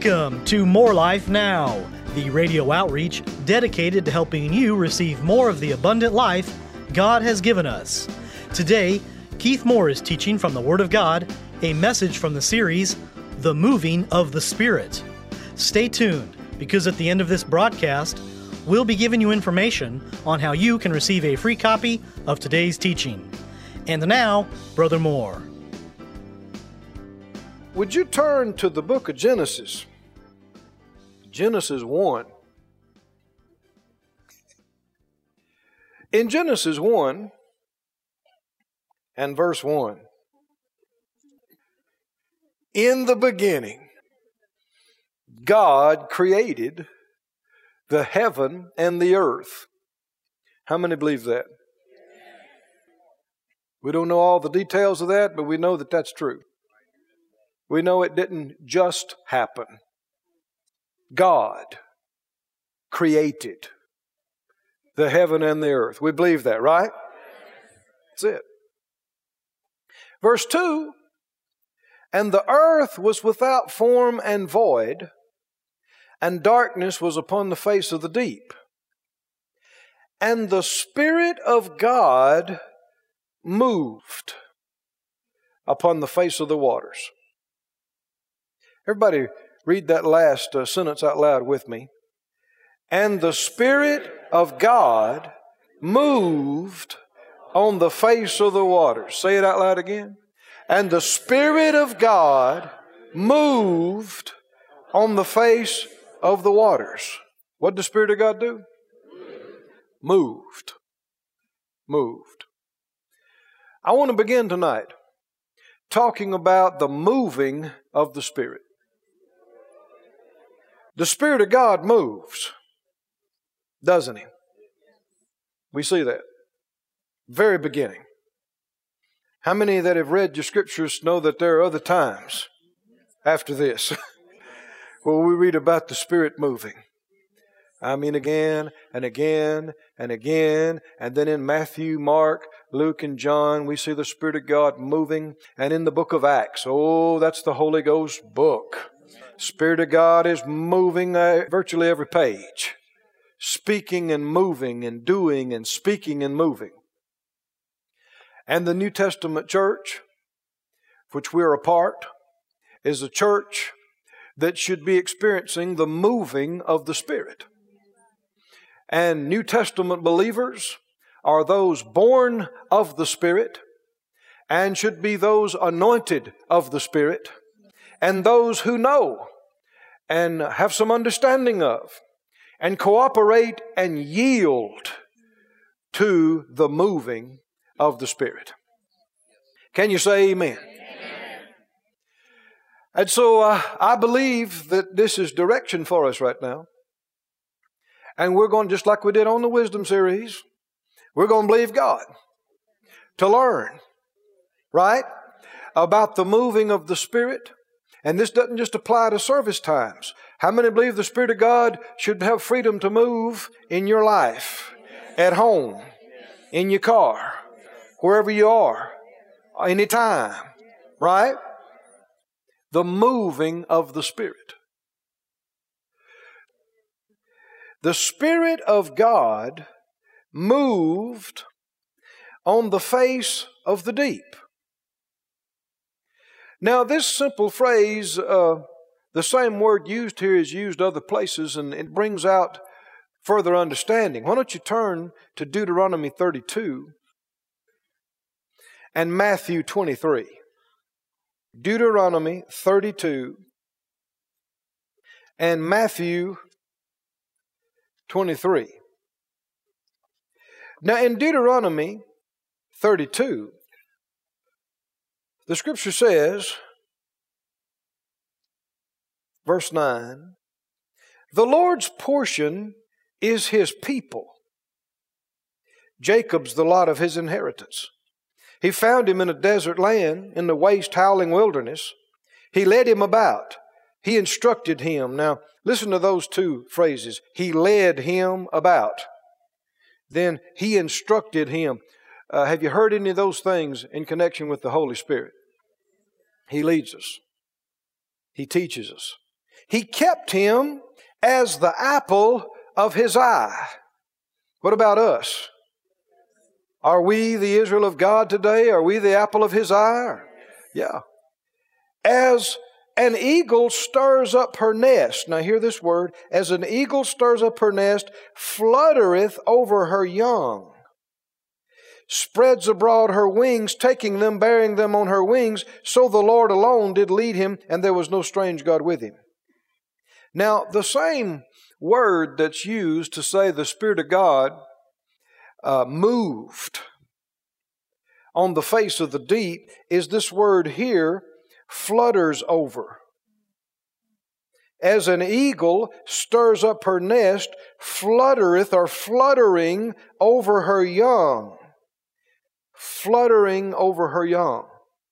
Welcome to More Life Now, the radio outreach dedicated to helping you receive more of the abundant life God has given us. Today, Keith Moore is teaching from the Word of God, a message from the series, The Moving of the Spirit. Stay tuned, because at the end of this broadcast, we'll be giving you information on how you can receive a free copy of today's teaching. And now, Brother Moore. Would you turn to the book of Genesis? Genesis 1. In Genesis 1 and verse 1, in the beginning, God created the heaven and the earth. How many believe that? We don't know all the details of that, but we know that that's true. We know it didn't just happen. God created the heaven and the earth. We believe that, right? That's it. Verse 2, and the earth was without form and void, and darkness was upon the face of the deep. And the Spirit of God moved upon the face of the waters. Everybody read that last sentence out loud with me. And the Spirit of God moved on the face of the waters. Say it out loud again. And the Spirit of God moved on the face of the waters. What did the Spirit of God do? Moved. I want to begin tonight talking about the moving of the Spirit. The Spirit of God moves, doesn't He? We see that. Very beginning. How many that have read your scriptures know that there are other times after this where we read about the Spirit moving? I mean, again and again and again. And then in Matthew, Mark, Luke, and John, we see the Spirit of God moving. And in the book of Acts, oh, that's the Holy Ghost book. Spirit of God is moving virtually every page. Speaking and moving and doing and speaking and moving. And the New Testament church, which we're a part, is a church that should be experiencing the moving of the Spirit. And New Testament believers are those born of the Spirit and should be those anointed of the Spirit and those who know and have some understanding of and cooperate and yield to the moving of the Spirit. Can you say amen? Amen. And so I believe that this is direction for us right now. And we're going, just like we did on the Wisdom series, we're going to believe God to learn, right, about the moving of the Spirit. And this doesn't just apply to service times. How many believe the Spirit of God should have freedom to move in your life, at home, in your car, wherever you are, anytime, right? The moving of the Spirit. The Spirit of God moved on the face of the deep. Now, this simple phrase, the same word used here is used other places, and it brings out further understanding. Why don't you turn to Deuteronomy 32 and Matthew 23. Deuteronomy 32 and Matthew 23. Now, in Deuteronomy 32, the Scripture says, verse 9, the Lord's portion is His people. Jacob's the lot of His inheritance. He found him in a desert land, in the waste, howling wilderness. He led him about. He instructed him. Now, listen to those two phrases. He led him about. Then He instructed him. Have you heard any of those things in connection with the Holy Spirit? He leads us. He teaches us. He kept him as the apple of his eye. What about us? Are we the Israel of God today? Are we the apple of his eye? Yeah. As an eagle stirs up her nest. Now hear this word. As an eagle stirs up her nest, fluttereth over her young. Spreads abroad her wings, taking them, bearing them on her wings. So the Lord alone did lead him, and there was no strange God with him. Now, the same word that's used to say the Spirit of God moved on the face of the deep is this word here, flutters over. As an eagle stirs up her nest, fluttereth or fluttering over her young. Fluttering over her young.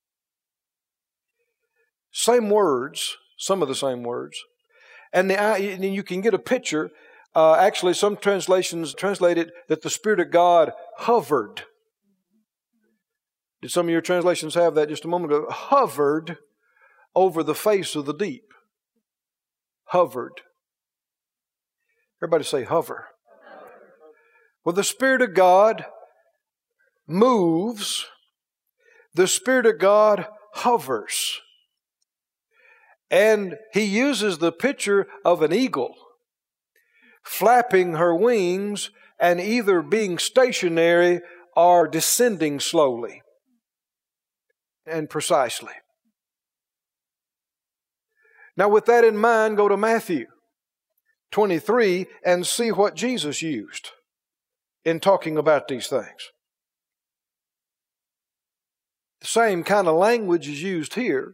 Same words, some of the same words. And you can get a picture. Actually, some translations translate it that the Spirit of God hovered. Did some of your translations have that just a moment ago? Hovered over the face of the deep. Hovered. Everybody say hover. Well, the Spirit of God moves. The Spirit of God hovers. And he uses the picture of an eagle flapping her wings and either being stationary or descending slowly and precisely. Now, with that in mind, go to Matthew 23 and see what Jesus used in talking about these things. The same kind of language is used here.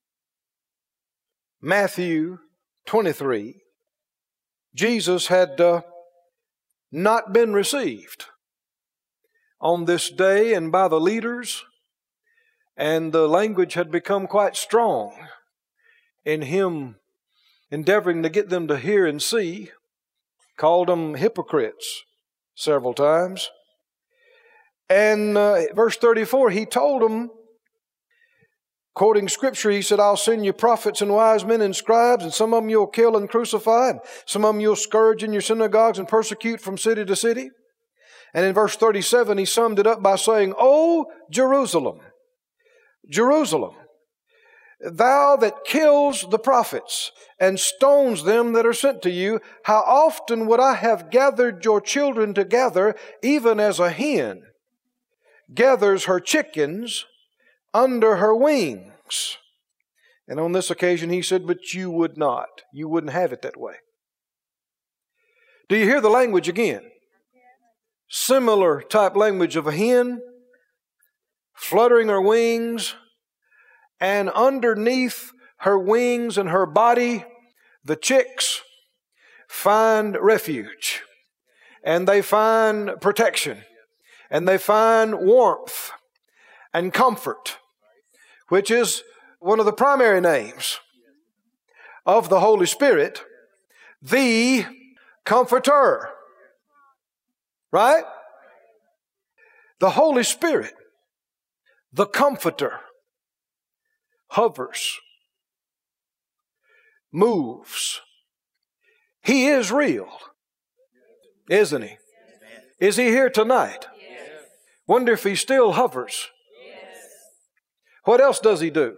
Matthew 23. Jesus had not been received on this day and by the leaders, and the language had become quite strong in him endeavoring to get them to hear and see. Called them hypocrites several times. And verse 34, he told them, quoting Scripture, he said, I'll send you prophets and wise men and scribes, and some of them you'll kill and crucify, and some of them you'll scourge in your synagogues and persecute from city to city. And in verse 37, he summed it up by saying, O Jerusalem, Jerusalem, thou that kills the prophets and stones them that are sent to you, how often would I have gathered your children together, even as a hen gathers her chickens under her wings. And on this occasion he said, but you would not. You wouldn't have it that way. Do you hear the language again? Similar type language of a hen fluttering her wings, and underneath her wings and her body, the chicks find refuge, and they find protection, and they find warmth and comfort, which is one of the primary names of the Holy Spirit, the Comforter. Right? The Holy Spirit, the Comforter, hovers, moves. He is real, isn't he? Is he here tonight? Yes. Wonder if he still hovers. Yes. What else does he do?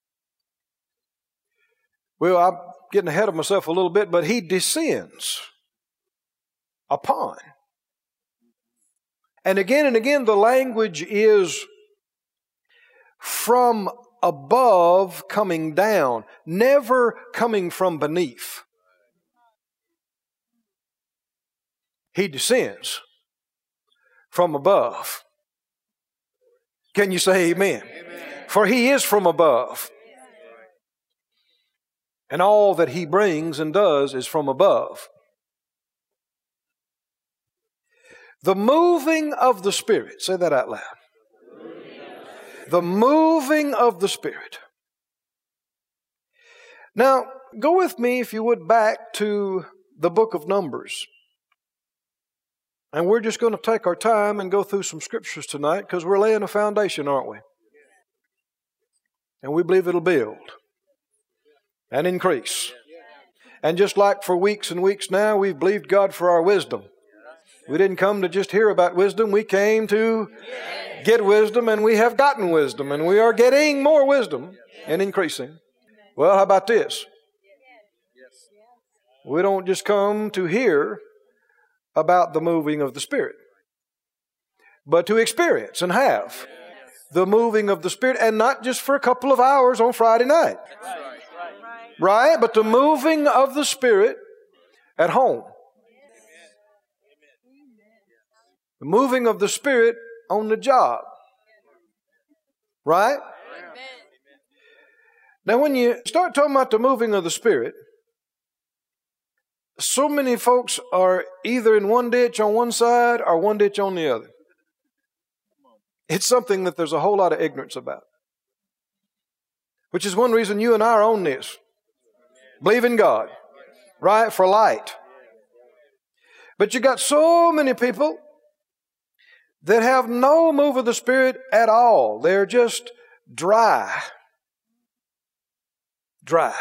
Well, I'm getting ahead of myself a little bit, but he descends upon. And again, the language is from above coming down, never coming from beneath. He descends from above. Can you say amen? Amen. For he is from above. And all that he brings and does is from above. The moving of the Spirit. Say that out loud. The moving of the Spirit. Now, go with me, if you would, back to the book of Numbers. And we're just going to take our time and go through some scriptures tonight because we're laying a foundation, aren't we? And we believe it'll build and increase And just like for weeks and weeks now, we've believed God for our wisdom. We didn't come to just hear about wisdom. We came to get wisdom, and we have gotten wisdom, and we are getting more wisdom and increasing. Well, how about this? We don't just come to hear about the moving of the Spirit, but to experience and have the moving of the Spirit, and not just for a couple of hours on Friday night. Right? But the moving of the Spirit at home. The moving of the Spirit on the job. Right? Now, when you start talking about the moving of the Spirit, so many folks are either in one ditch on one side or one ditch on the other. It's something that there's a whole lot of ignorance about. Which is one reason you and I are on this. Believe in God, right, for light. But you got so many people that have no move of the Spirit at all. They're just dry. Dry.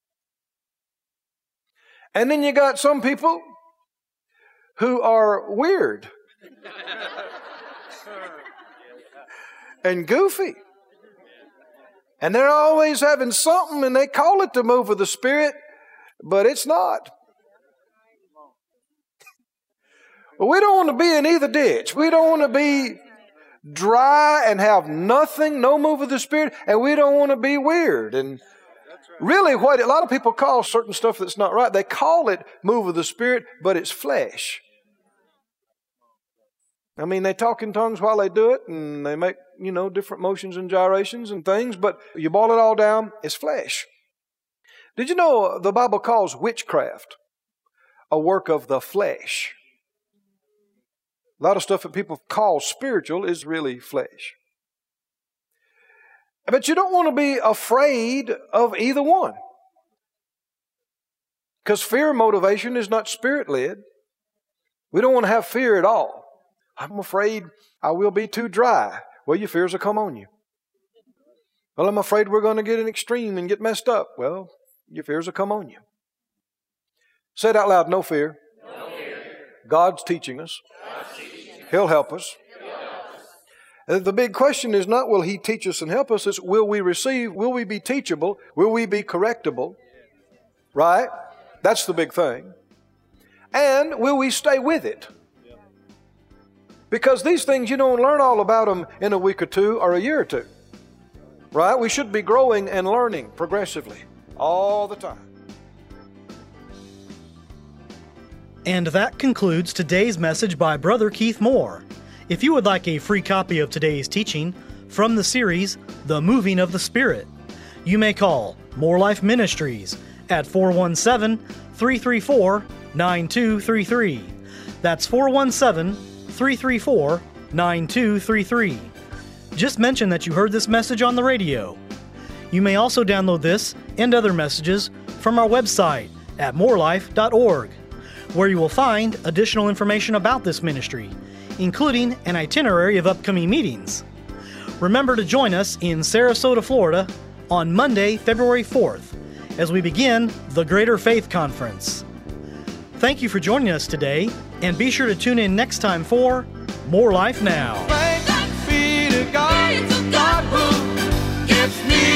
And then you got some people who are weird and goofy. And they're always having something, and they call it the move of the Spirit, but it's not. Well, we don't want to be in either ditch. We don't want to be dry and have nothing, no move of the Spirit, and we don't want to be weird. And really, what a lot of people call certain stuff that's not right, they call it move of the Spirit, but it's flesh. I mean, they talk in tongues while they do it, and they make, different motions and gyrations and things, but you boil it all down, it's flesh. Did you know the Bible calls witchcraft a work of the flesh? A lot of stuff that people call spiritual is really flesh. But you don't want to be afraid of either one. Because fear motivation is not Spirit-led. We don't want to have fear at all. I'm afraid I will be too dry. Well, your fears will come on you. Well, I'm afraid we're going to get an extreme and get messed up. Well, your fears will come on you. Say it out loud, no fear. No fear. God's teaching us. He'll help us. The big question is not will He teach us and help us, it's will we receive, will we be teachable, will we be correctable? Right? That's the big thing. And will we stay with it? Because these things, you don't learn all about them in a week or two or a year or two. Right? We should be growing and learning progressively all the time. And that concludes today's message by Brother Keith Moore. If you would like a free copy of today's teaching from the series, The Moving of the Spirit, you may call More Life Ministries at 417-334-9233. That's 417-334-9233. Just mention that you heard this message on the radio. You may also download this and other messages from our website at morelife.org, where you will find additional information about this ministry, including an itinerary of upcoming meetings. Remember to join us in Sarasota, Florida on Monday, February 4th, as we begin the Greater Faith Conference. Thank you for joining us today, and be sure to tune in next time for More Life Now. Thanks be to God, God who gets me